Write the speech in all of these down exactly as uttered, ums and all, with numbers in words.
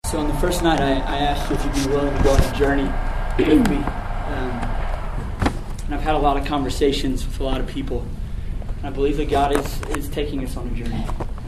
So on the first night, I, I asked you if you'd be willing to go on a journey with me. Um, and I've had a lot of conversations with a lot of people. And I believe that God is, is taking us on a journey.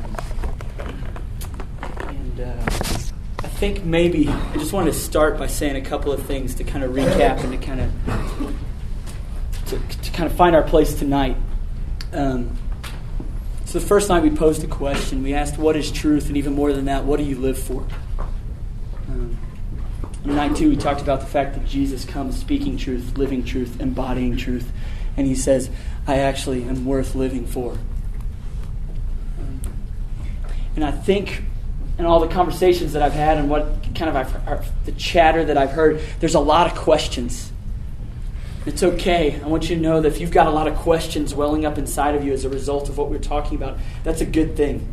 And uh, I think maybe, I just wanted to start by saying a couple of things to kind of recap and to kind of, to, to kind of find our place tonight. Um, so the first night we posed a question. We asked, what is truth? And even more than that, what do you live for? Um, in night two, we talked about the fact that Jesus comes speaking truth, living truth, embodying truth. And he says, I actually am worth living for. Um, and I think in all the conversations that I've had and what kind of I've, the chatter that I've heard, there's a lot of questions. It's okay. I want you to know that if you've got a lot of questions welling up inside of you as a result of what we're talking about, that's a good thing.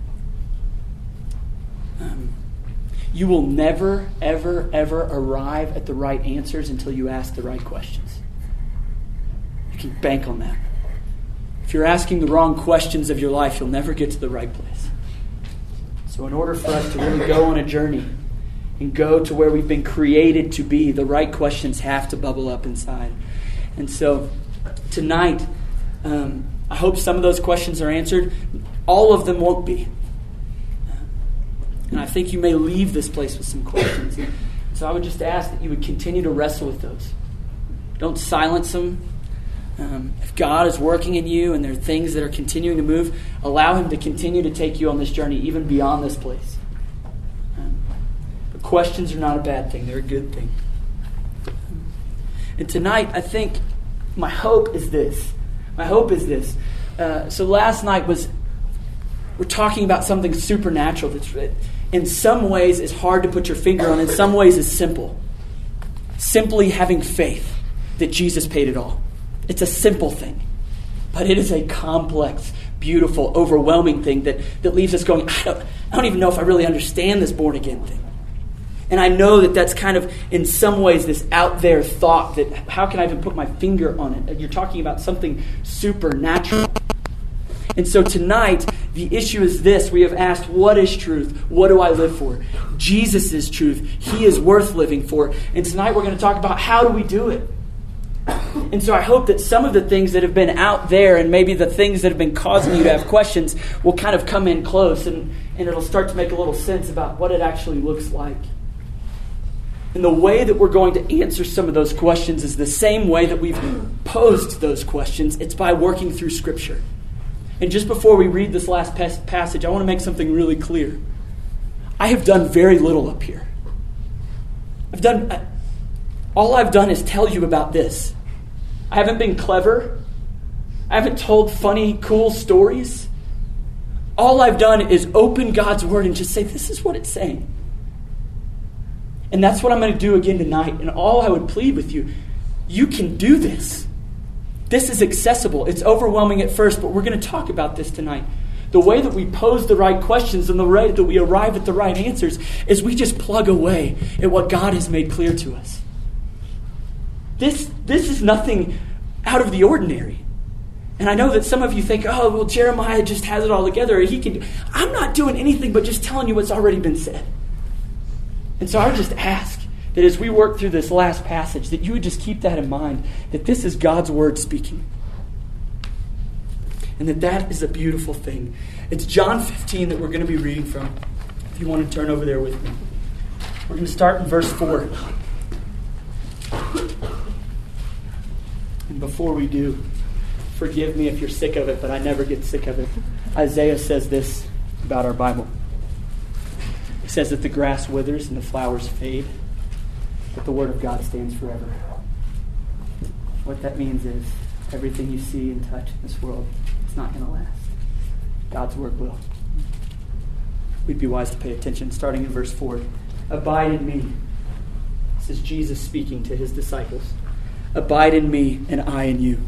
Um, you will never, ever, ever arrive at the right answers until you ask the right questions. You can bank on that. If you're asking the wrong questions of your life, you'll never get to the right place. So in order for us to really go on a journey and go to where we've been created to be, the right questions have to bubble up inside. And so tonight, um, I hope some of those questions are answered. All of them won't be. And I think you may leave this place with some questions. And so I would just ask that you would continue to wrestle with those. Don't silence them. Um, if God is working in you and there are things that are continuing to move, allow Him to continue to take you on this journey, even beyond this place. Um, but questions are not a bad thing. They're a good thing. And tonight, I think my hope is this. My hope is this. Uh, so last night was, we're talking about something supernatural that's in some ways is hard to put your finger on. In some ways is simple. Simply having faith that Jesus paid it all. It's a simple thing, but it is a complex, beautiful, overwhelming thing that, that leaves us going, I don't, I don't even know if I really understand this born again thing. And I know that that's kind of, in some ways, this out there thought that how can I even put my finger on it? You're talking about something supernatural. And so tonight, the issue is this. We have asked, what is truth? What do I live for? Jesus is truth. He is worth living for. And tonight we're going to talk about how do we do it? And so I hope that some of the things that have been out there and maybe the things that have been causing you to have questions will kind of come in close and, and it'll start to make a little sense about what it actually looks like. And the way that we're going to answer some of those questions is the same way that we've posed those questions. It's by working through Scripture. And just before we read this last pas- passage, I want to make something really clear. I have done very little up here. I've done... I, All I've done is tell you about this. I haven't been clever. I haven't told funny, cool stories. All I've done is open God's Word and just say, this is what it's saying. And that's what I'm going to do again tonight. And all I would plead with you, you can do this. This is accessible. It's overwhelming at first, but we're going to talk about this tonight. The way that we pose the right questions and the way that we arrive at the right answers is we just plug away at what God has made clear to us. This this is nothing out of the ordinary. And I know that some of you think, oh, well, Jeremiah just has it all together. He can. I'm not doing anything but just telling you what's already been said. And so I would just ask that as we work through this last passage, that you would just keep that in mind, that this is God's Word speaking. And that that is a beautiful thing. It's John fifteen that we're going to be reading from. If you want to turn over there with me. We're going to start in verse four. And before we do, forgive me if you're sick of it, but I never get sick of it. Isaiah says this about our Bible. He says that the grass withers and the flowers fade, but the Word of God stands forever. What that means is everything you see and touch in this world, it's not going to last. God's Word will. We'd be wise to pay attention, starting in verse four. Abide in me. This is Jesus speaking to His disciples. Abide in me, and I in you.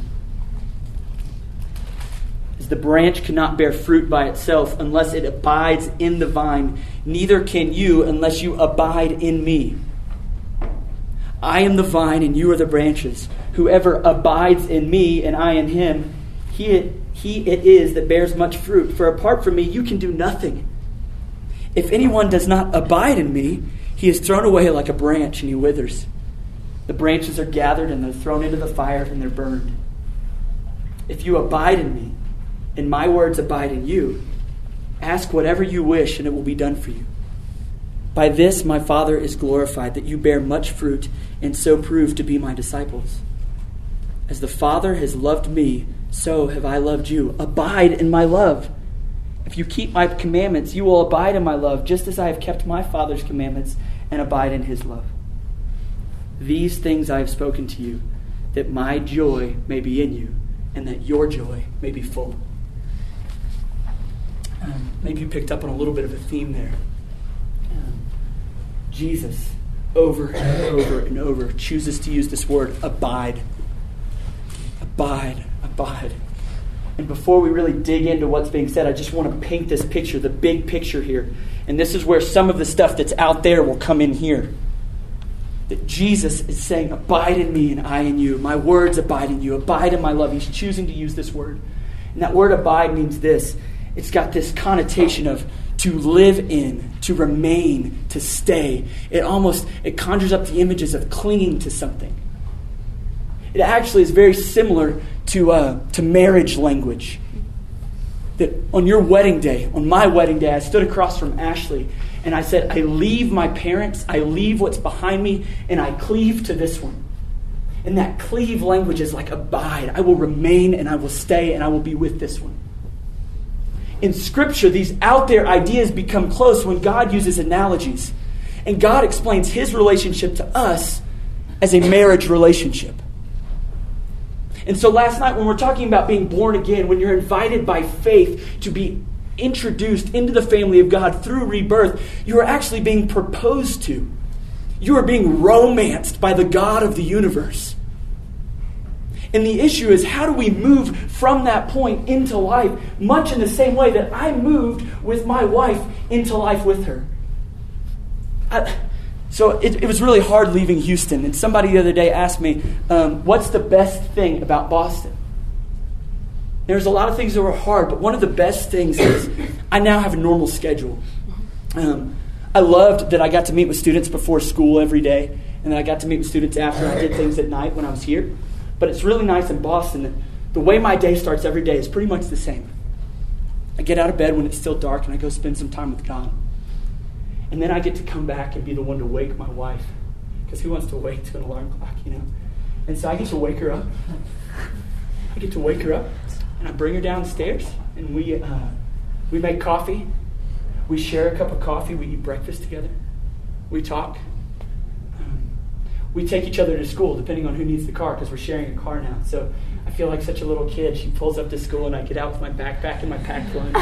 As the branch cannot bear fruit by itself unless it abides in the vine, neither can you unless you abide in me. I am the vine, and you are the branches. Whoever abides in me, and I in him, he it, he it is that bears much fruit. For apart from me, you can do nothing. If anyone does not abide in me, he is thrown away like a branch and he withers. The branches are gathered and they're thrown into the fire and they're burned. If you abide in me, and my words abide in you, ask whatever you wish and it will be done for you. By this my Father is glorified, that you bear much fruit and so prove to be my disciples. As the Father has loved me, so have I loved you. Abide in my love. If you keep my commandments, you will abide in my love, just as I have kept my Father's commandments and abide in his love. These things I have spoken to you, that my joy may be in you, and that your joy may be full. Um, maybe you picked up on a little bit of a theme there. Um, Jesus, over and over and over, chooses to use this word, abide. Abide, abide. And before we really dig into what's being said, I just want to paint this picture, the big picture here. And this is where some of the stuff that's out there will come in here. That Jesus is saying, abide in me and I in you. My words abide in you. Abide in my love. He's choosing to use this word. And that word abide means this. It's got this connotation of to live in, to remain, to stay. It almost, it conjures up the images of clinging to something. It actually is very similar to uh, to marriage language. That on your wedding day, on my wedding day, I stood across from Ashley and I said, I leave my parents, I leave what's behind me, and I cleave to this one. And that cleave language is like abide. I will remain and I will stay and I will be with this one. In Scripture, these out there ideas become close when God uses analogies. And God explains his relationship to us as a marriage relationship. And so last night when we're talking about being born again, when you're invited by faith to be introduced into the family of God through rebirth, you are actually being proposed to. You are being romanced by the God of the universe. And the issue is, how do we move from that point into life, much in the same way that I moved with my wife into life with her? I, So it, it was really hard leaving Houston. And somebody the other day asked me, um, what's the best thing about Boston? There's a lot of things that were hard, but one of the best things is I now have a normal schedule. Um, I loved that I got to meet with students before school every day, and then I got to meet with students after. I did things at night when I was here. But it's really nice in Boston that the way my day starts every day is pretty much the same. I get out of bed when it's still dark, and I go spend some time with God. And then I get to come back and be the one to wake my wife. Because who wants to wake to an alarm clock, you know? And so I get to wake her up. I get to wake her up. And I bring her downstairs. And we uh, we make coffee. We share a cup of coffee. We eat breakfast together. We talk. Um, we take each other to school, depending on who needs the car, because we're sharing a car now. So I feel like such a little kid. She pulls up to school, and I get out with my backpack and my packed lunch.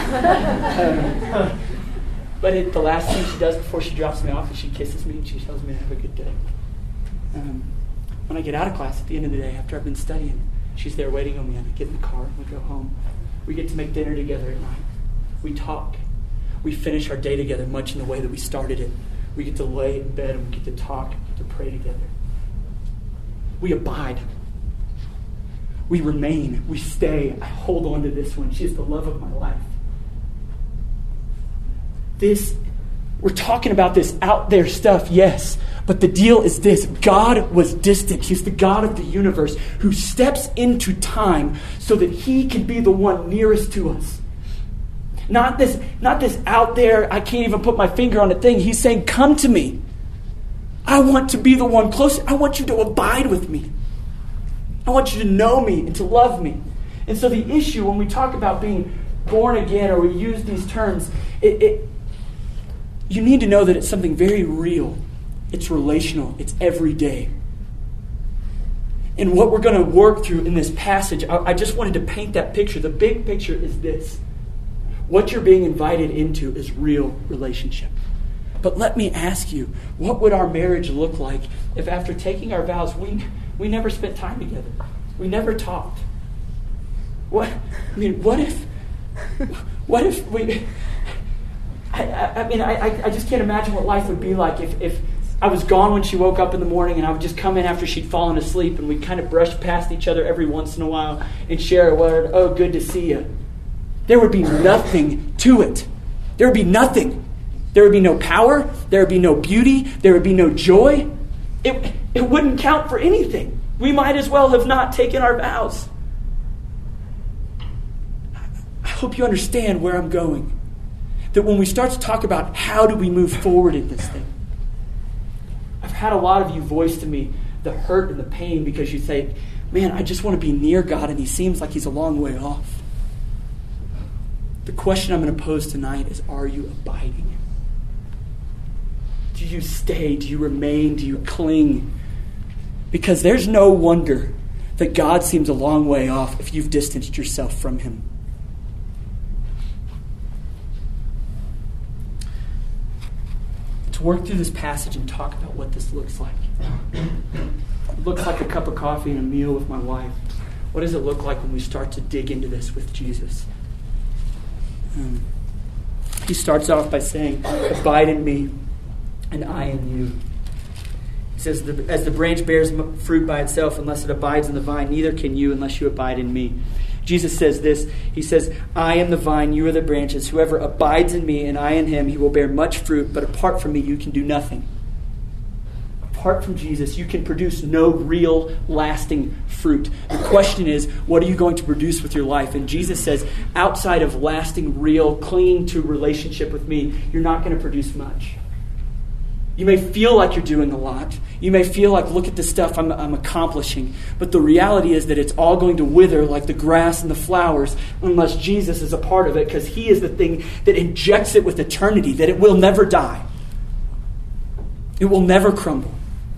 um, But it, the last thing she does before she drops me off is she kisses me and she tells me to have a good day. Um, when I get out of class at the end of the day, after I've been studying, she's there waiting on me. I get in the car and we go home. We get to make dinner together at night. We talk. We finish our day together much in the way that we started it. We get to lay in bed and we get to talk, we get to pray together. We abide. We remain. We stay. I hold on to this one. She is the love of my life. This, we're talking about this out there stuff, yes. But the deal is this. God was distant. He's the God of the universe who steps into time so that he can be the one nearest to us. Not this, not this out there, I can't even put my finger on a thing. He's saying, come to me. I want to be the one close. I want you to abide with me. I want you to know me and to love me. And so the issue when we talk about being born again or we use these terms, it, it you need to know that it's something very real. It's relational. It's everyday. And what we're going to work through in this passage, I, I just wanted to paint that picture. The big picture is this. What you're being invited into is real relationship. But let me ask you, what would our marriage look like if after taking our vows, we, we never spent time together? We never talked. What? I mean, what if, what if we... I, I, I mean, I, I just can't imagine what life would be like if, if I was gone when she woke up in the morning and I would just come in after she'd fallen asleep and we'd kind of brush past each other every once in a while and share a word, oh, good to see you. There would be nothing to it. There would be nothing. There would be no power. There would be no beauty. There would be no joy. It, it wouldn't count for anything. We might as well have not taken our vows. I hope you understand where I'm going. That when we start to talk about how do we move forward in this thing, I've had a lot of you voice to me the hurt and the pain because you think, man, I just want to be near God and he seems like he's a long way off. The question I'm going to pose tonight is, are you abiding? Do you stay? Do you remain? Do you cling? Because there's no wonder that God seems a long way off if you've distanced yourself from him. To work through this passage and talk about what this looks like. It looks like a cup of coffee and a meal with my wife. What does it look like when we start to dig into this with Jesus? Um, he starts off by saying, abide in me and I in you. He says, as the branch bears fruit by itself, unless it abides in the vine, neither can you unless you abide in me. Jesus says this. He says, I am the vine, you are the branches. Whoever abides in me and I in him, he will bear much fruit, but apart from me, you can do nothing. Apart from Jesus, you can produce no real, lasting fruit. The question is, what are you going to produce with your life? And Jesus says, outside of lasting, real, clinging to relationship with me, you're not going to produce much. You may feel like you're doing a lot. You may feel like, look at the stuff I'm, I'm accomplishing. But the reality is that it's all going to wither like the grass and the flowers unless Jesus is a part of it, because he is the thing that injects it with eternity, that it will never die. It will never crumble.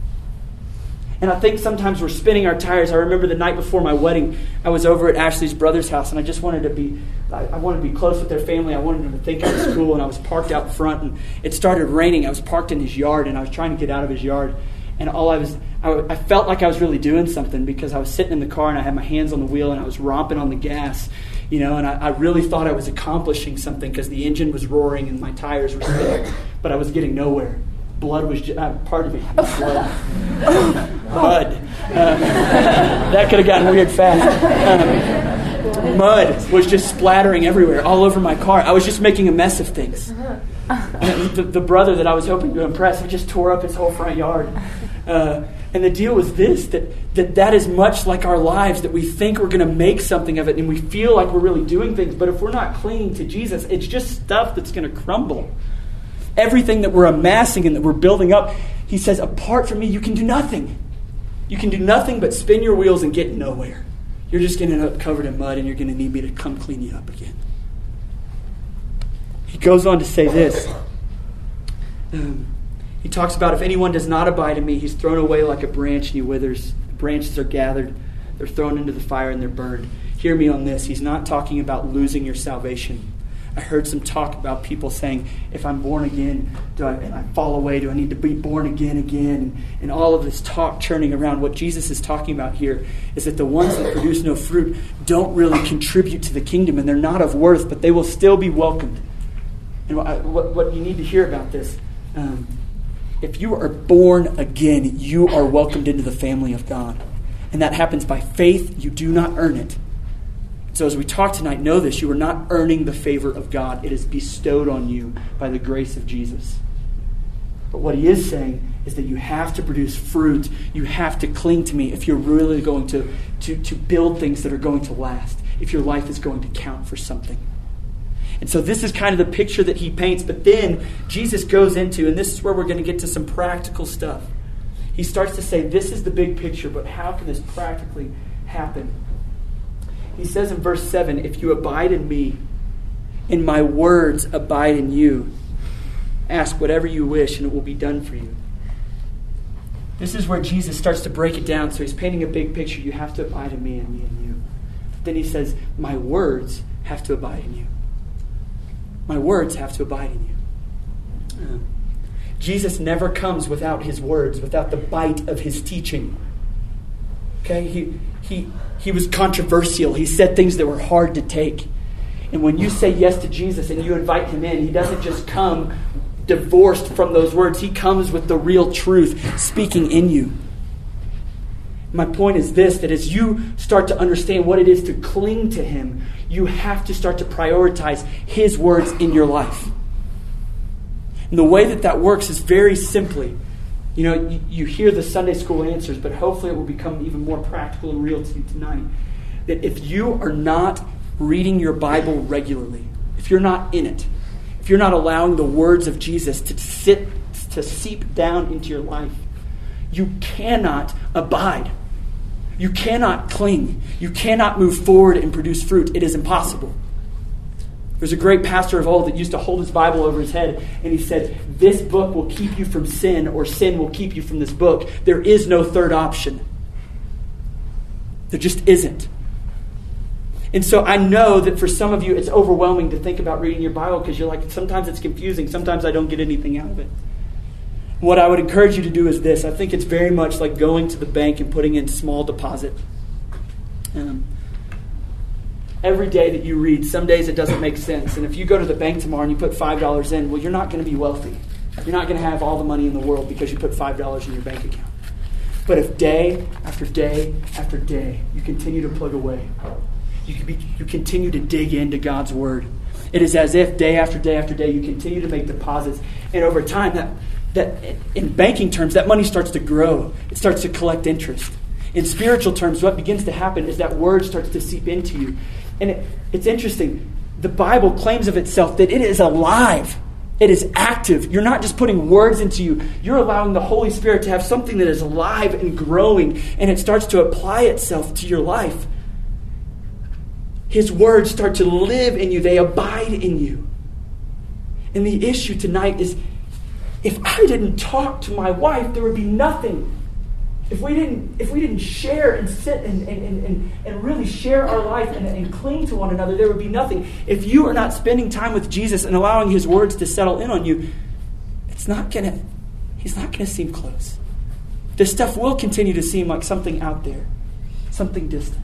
And I think sometimes we're spinning our tires. I remember the night before my wedding, I was over at Ashley's brother's house, and I just wanted to be, I, I wanted to be close with their family. I wanted them to think I was cool, and I was parked out front, and it started raining. I was parked in his yard, and I was trying to get out of his yard. And all I was, I, I felt like I was really doing something because I was sitting in the car, and I had my hands on the wheel, and I was romping on the gas, you know, and I, I really thought I was accomplishing something because the engine was roaring and my tires were spinning, but I was getting nowhere. Blood was, just, uh, pardon me, blood. Mud. Uh, that could have gotten weird fast. Um, mud was just splattering everywhere, all over my car. I was just making a mess of things. And the, the brother that I was hoping to impress, he just tore up his whole front yard. Uh, and the deal was this, that, that that is much like our lives, that we think we're going to make something of it, and we feel like we're really doing things. But if we're not clinging to Jesus, it's just stuff that's going to crumble. Everything that we're amassing and that we're building up, he says, apart from me, you can do nothing. You can do nothing but spin your wheels and get nowhere. You're just going to end up covered in mud, and you're going to need me to come clean you up again. He goes on to say this. Um, he talks about, if anyone does not abide in me, he's thrown away like a branch and he withers. The branches are gathered, they're thrown into the fire, and they're burned. Hear me on this. He's not talking about losing your salvation. I heard some talk about people saying, if I'm born again, do I, and I fall away, do I need to be born again again? And all of this talk churning around. What Jesus is talking about here is that the ones that produce no fruit don't really contribute to the kingdom, and they're not of worth, but they will still be welcomed. And what, what, what you need to hear about this, um, if you are born again, you are welcomed into the family of God. And that happens by faith. You do not earn it. So as we talk tonight, know this, you are not earning the favor of God. It is bestowed on you by the grace of Jesus. But what he is saying is that you have to produce fruit. You have to cling to me if you're really going to, to, to build things that are going to last, if your life is going to count for something. And so this is kind of the picture that he paints. But then Jesus goes into, and this is where we're going to get to some practical stuff. He starts to say, this is the big picture, but how can this practically happen? He says in verse seven, if you abide in me, and my words abide in you, ask whatever you wish, and it will be done for you. This is where Jesus starts to break it down. So he's painting a big picture. You have to abide in me and me in you. But then he says, my words have to abide in you. My words have to abide in you. Uh, Jesus never comes without his words, without the bite of his teaching. Okay, he he he was controversial. He said things that were hard to take. And when you say yes to Jesus and you invite him in, he doesn't just come divorced from those words. He comes with the real truth speaking in you. My point is this, that as you start to understand what it is to cling to him, you have to start to prioritize his words in your life. And the way that that works is very simply, you know, you, you hear the Sunday school answers, but hopefully it will become even more practical and real to you tonight. That if you are not reading your Bible regularly, if you're not in it, if you're not allowing the words of Jesus to sit, to seep down into your life, you cannot abide. You cannot cling. You cannot move forward and produce fruit. It is impossible. There's a great pastor of old that used to hold his Bible over his head, and he said, this book will keep you from sin, or sin will keep you from this book. There is no third option. There just isn't. And so I know that for some of you, it's overwhelming to think about reading your Bible because you're like, sometimes it's confusing. Sometimes I don't get anything out of it. What I would encourage you to do is this. I think it's very much like going to the bank and putting in small deposit. Um, every day that you read, some days it doesn't make sense. And if you go to the bank tomorrow and you put five dollars in, well, you're not going to be wealthy. You're not going to have all the money in the world because you put five dollars in your bank account. But if day after day after day, you continue to plug away, you can be, you continue to dig into God's Word. It is as if day after day after day, you continue to make deposits. And over time, that that in banking terms, that money starts to grow. It starts to collect interest. In spiritual terms, what begins to happen is that Word starts to seep into you. And it, it's interesting. The Bible claims of itself that it is alive. It is active. You're not just putting words into you. You're allowing the Holy Spirit to have something that is alive and growing, and it starts to apply itself to your life. His words start to live in you. They abide in you. And the issue tonight is, if I didn't talk to my wife, there would be nothing. If we didn't, if we didn't share and sit and, and, and, and really share our life and, and cling to one another, there would be nothing. If you are not spending time with Jesus and allowing His words to settle in on you, it's not gonna, He's not gonna seem close. This stuff will continue to seem like something out there, something distant.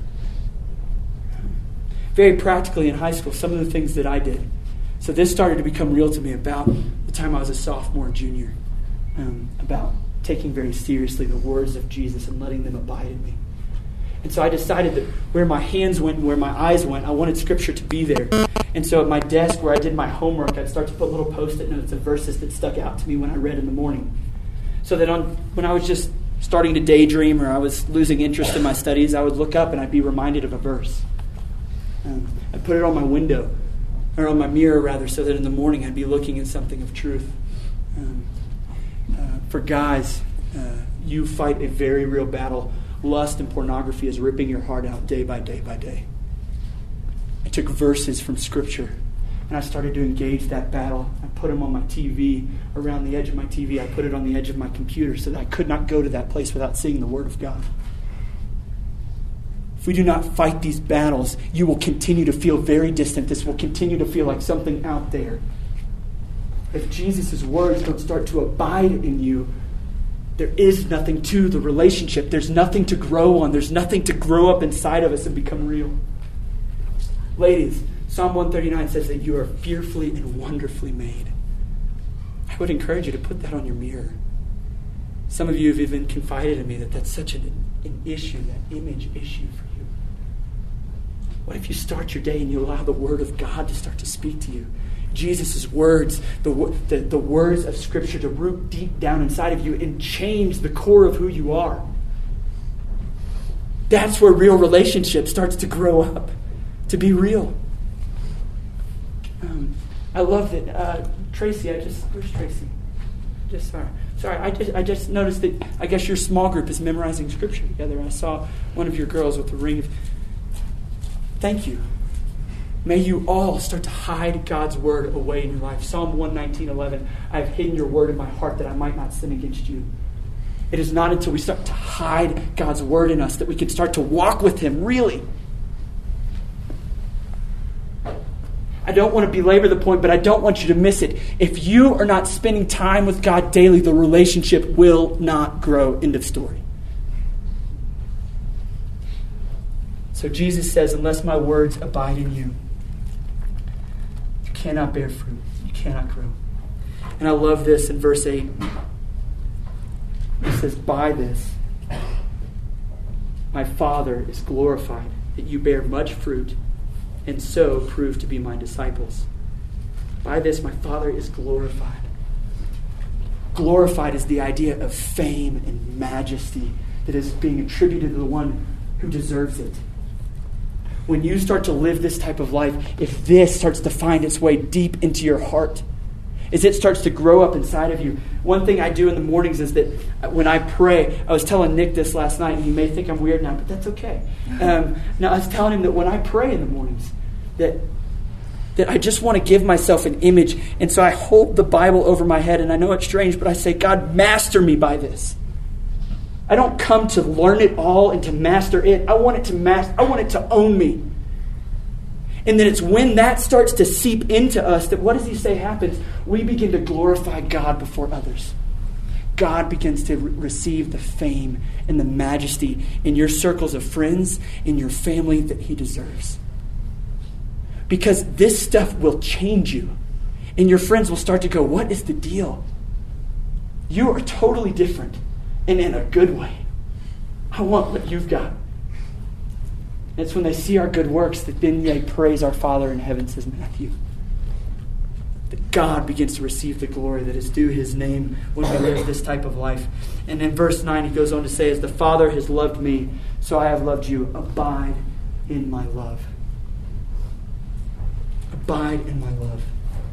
Very practically in high school, some of the things that I did. So this started to become real to me about the time I was a sophomore and junior, um, about taking very seriously the words of Jesus and letting them abide in me. And so I decided that where my hands went and where my eyes went, I wanted Scripture to be there. And so at my desk where I did my homework, I'd start to put little post-it notes of verses that stuck out to me when I read in the morning. So that on when I was just starting to daydream or I was losing interest in my studies, I would look up and I'd be reminded of a verse. Um, I'd put it on my window, or on my mirror rather, so that in the morning I'd be looking at something of truth. Um, uh, for guys, uh, you fight a very real battle. Lust and pornography is ripping your heart out day by day by day. I took verses from Scripture and I started to engage that battle. I put them on my T V, around the edge of my T V. I put it on the edge of my computer so that I could not go to that place without seeing the Word of God. If we do not fight these battles, you will continue to feel very distant. This will continue to feel like something out there. If Jesus' words don't start to abide in you, there is nothing to the relationship. There's nothing to grow on. There's nothing to grow up inside of us and become real. Ladies, Psalm one thirty-nine says that you are fearfully and wonderfully made. I would encourage you to put that on your mirror. Some of you have even confided in me that that's such an, an issue, that image issue for you. What if you start your day and you allow the Word of God to start to speak to you? Jesus' words, the, the, the words of Scripture to root deep down inside of you and change the core of who you are. That's where real relationship starts to grow up, to be real. Um, I love that. Uh, Tracy, I just, where's Tracy? Just sorry. Sorry, I just I just noticed that I guess your small group is memorizing Scripture together. I saw one of your girls with the ring of... Thank you. May you all start to hide God's Word away in your life. Psalm one nineteen eleven, I have hidden your Word in my heart that I might not sin against you. It is not until we start to hide God's Word in us that we can start to walk with Him, really. I don't want to belabor the point, but I don't want you to miss it. If you are not spending time with God daily, the relationship will not grow. End of story. So Jesus says, unless my words abide in you, you cannot bear fruit. You cannot grow. And I love this in verse eight. It says, by this, my Father is glorified, that you bear much fruit, and so prove to be my disciples. By this my Father is glorified. Glorified is the idea of fame and majesty that is being attributed to the one who deserves it. When you start to live this type of life, if this starts to find its way deep into your heart, as it starts to grow up inside of you. One thing I do in the mornings is that when I pray, I was telling Nick this last night, and you may think I'm weird now, but that's okay. Um, now, I was telling him that when I pray in the mornings, that that I just want to give myself an image. And so I hold the Bible over my head, and I know it's strange, but I say, God, master me by this. I don't come to learn it all and to master it. I want it to master, I want it to own me. And then it's when that starts to seep into us that, what does he say happens? We begin to glorify God before others. God begins to re- receive the fame and the majesty in your circles of friends, in your family that he deserves. Because this stuff will change you. And your friends will start to go, what is the deal? You are totally different and in a good way. I want what you've got. It's when they see our good works that then they praise our Father in heaven, says Matthew. That God begins to receive the glory that is due his name when we live this type of life. And in verse nine he goes on to say, as the Father has loved me, so I have loved you. Abide in my love. Abide in my love.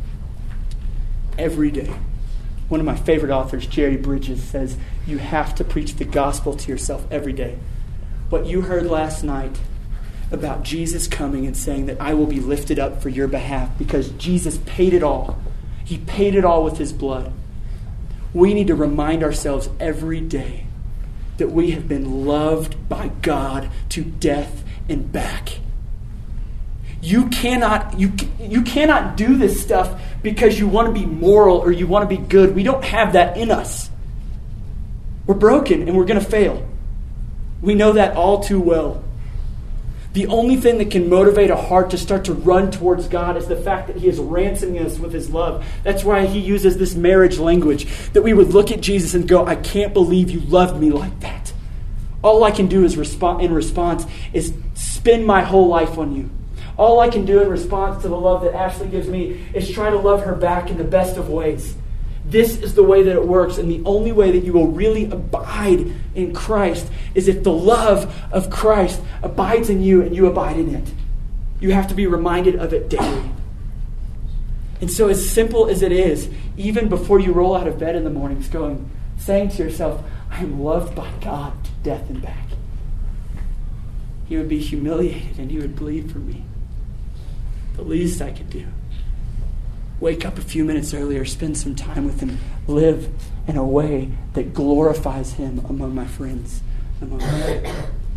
Every day. One of my favorite authors, Jerry Bridges, says, you have to preach the gospel to yourself every day. What you heard last night about Jesus coming and saying that I will be lifted up for your behalf because Jesus paid it all. He paid it all with his blood. We need to remind ourselves every day that we have been loved by God to death and back. You cannot, you, you cannot do this stuff because you want to be moral or you want to be good. We don't have that in us. We're broken and we're going to fail. We know that all too well. The only thing that can motivate a heart to start to run towards God is the fact that he is ransoming us with his love. That's why he uses this marriage language, that we would look at Jesus and go, I can't believe you loved me like that. All I can do is respond in response is spend my whole life on you. All I can do in response to the love that Ashley gives me is try to love her back in the best of ways. This is the way that it works, and the only way that you will really abide in Christ is if the love of Christ abides in you and you abide in it. You have to be reminded of it daily. And so as simple as it is, even before you roll out of bed in the mornings, going, saying to yourself, I am loved by God to death and back. He would be humiliated and he would bleed for me. The least I could do. Wake up a few minutes earlier, spend some time with him, live in a way that glorifies him among my friends, among my family.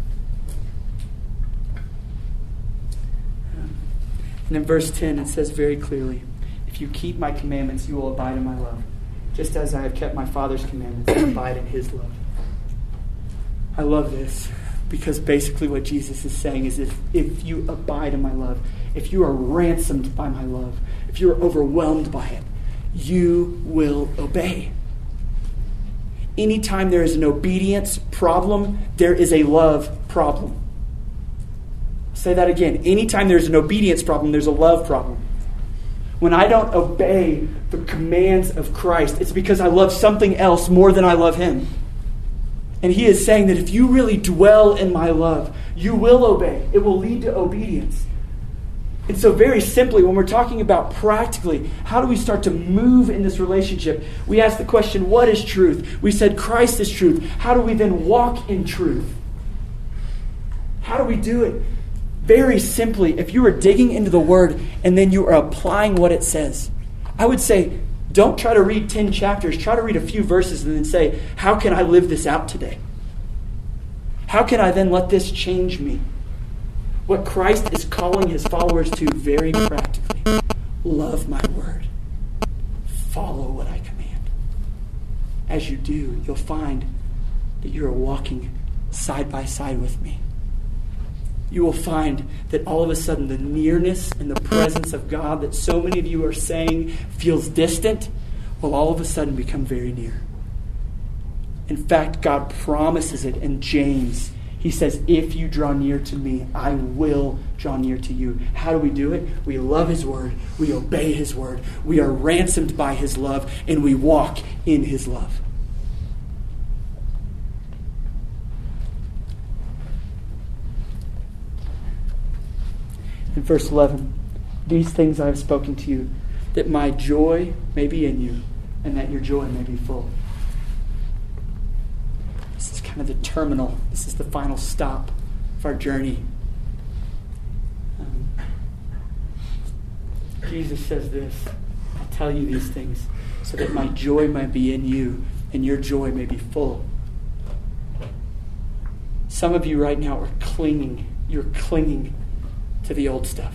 And in verse ten it says very clearly, if you keep my commandments, you will abide in my love, just as I have kept my Father's commandments and abide in his love. I love this because basically what Jesus is saying is if, if you abide in my love, if you are ransomed by my love, if you are overwhelmed by it, you will obey. Anytime there is an obedience problem, there is a love problem. I'll say that again. Anytime there's an obedience problem, there's a love problem. When I don't obey the commands of Christ, it's because I love something else more than I love him. And he is saying that if you really dwell in my love, you will obey. It will lead to obedience. And so very simply, when we're talking about practically, how do we start to move in this relationship? We ask the question, what is truth? We said Christ is truth. How do we then walk in truth? How do we do it? Very simply, if you are digging into the Word and then you are applying what it says, I would say, don't try to read ten chapters. Try to read a few verses and then say, how can I live this out today? How can I then let this change me? What Christ is calling his followers to very practically. Love my word. Follow what I command. As you do, you'll find that you are walking side by side with me. You will find that all of a sudden the nearness and the presence of God that so many of you are saying feels distant will all of a sudden become very near. In fact, God promises it in James. He says, if you draw near to me, I will draw near to you. How do we do it? We love his word. We obey his word. We are ransomed by his love, and we walk in his love. In verse eleven, these things I have spoken to you, that my joy may be in you, and that your joy may be full. This is kind of the terminal. This is the final stop of our journey. Um, Jesus says this, I tell you these things so that my joy may be in you and your joy may be full. Some of you right now are clinging. You're clinging to the old stuff.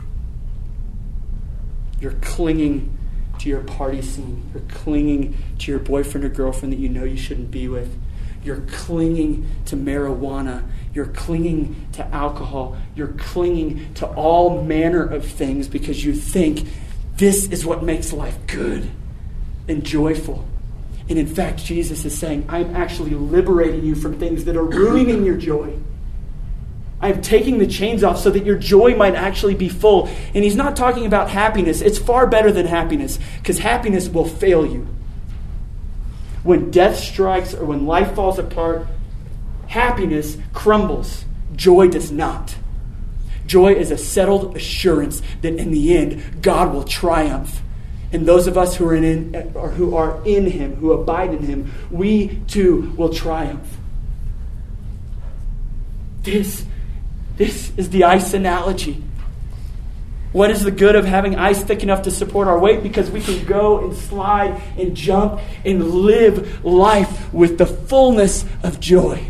You're clinging to your party scene. You're clinging to your boyfriend or girlfriend that you know you shouldn't be with. You're clinging to marijuana. You're clinging to alcohol. You're clinging to all manner of things because you think this is what makes life good and joyful. And in fact, Jesus is saying, I'm actually liberating you from things that are ruining your joy. I'm taking the chains off so that your joy might actually be full. And he's not talking about happiness. It's far better than happiness, because happiness will fail you. When death strikes or when life falls apart, happiness crumbles. Joy does not. Joy is a settled assurance that in the end, God will triumph. And those of us who are in, or who are in him, who abide in him, we too will triumph. This, this is the ice analogy. What is the good of having ice thick enough to support our weight? Because we can go and slide and jump and live life with the fullness of joy.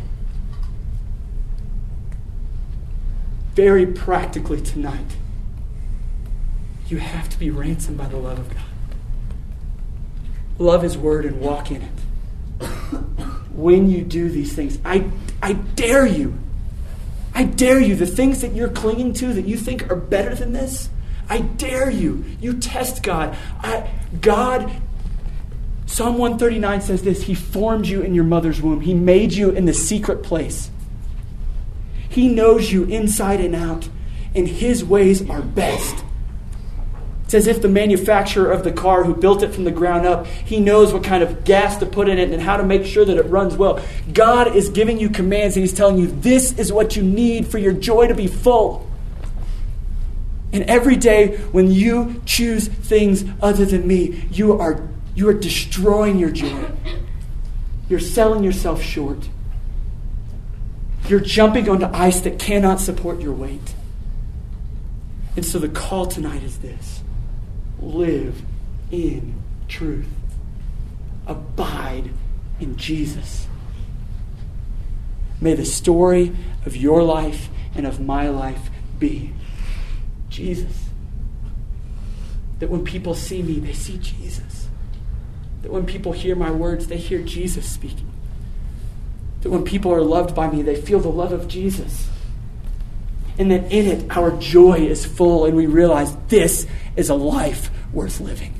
Very practically tonight, you have to be ransomed by the love of God. Love his word and walk in it. When you do these things, I, I dare you. I dare you, the things that you're clinging to that you think are better than this, I dare you. You test God. I, God, Psalm one thirty-nine says this, he formed you in your mother's womb. He made you in the secret place. He knows you inside and out, and his ways are best. It's as if the manufacturer of the car who built it from the ground up, he knows what kind of gas to put in it and how to make sure that it runs well. God is giving you commands, and he's telling you this is what you need for your joy to be full. And every day when you choose things other than me, you are, you are destroying your joy. You're selling yourself short. You're jumping onto ice that cannot support your weight. And so the call tonight is this. Live in truth. Abide in Jesus. May the story of your life and of my life be Jesus. That when people see me, they see Jesus. That when people hear my words, they hear Jesus speaking. That when people are loved by me, they feel the love of Jesus. And that in it, our joy is full and we realize this is a life worth living.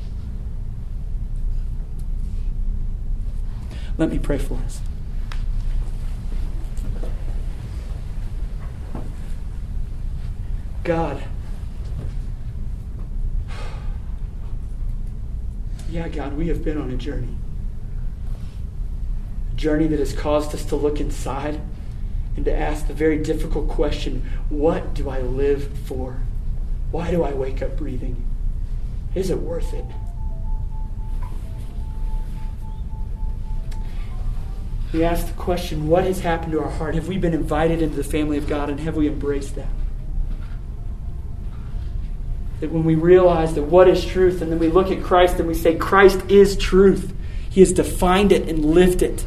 Let me pray for us. God, yeah, God, we have been on a journey. A journey that has caused us to look inside and to ask the very difficult question, what do I live for? Why do I wake up breathing? Is it worth it? We ask the question, what has happened to our heart? Have we been invited into the family of God, and have we embraced that? That when we realize that what is truth, and then we look at Christ and we say, Christ is truth. He has defined it and lived it.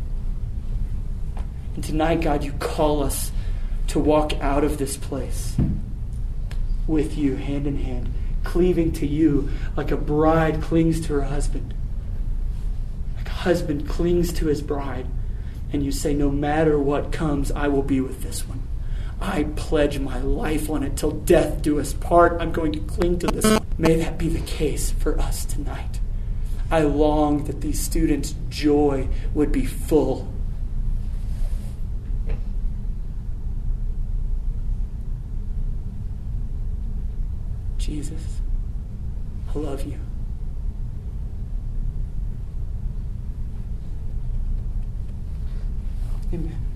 And tonight, God, you call us to walk out of this place with you, hand in hand, cleaving to you like a bride clings to her husband. Like a husband clings to his bride. And you say, no matter what comes, I will be with this one. I pledge my life on it till death do us part. I'm going to cling to this one. May that be the case for us tonight. I long that these students' joy would be full. Jesus, I love you. Amen.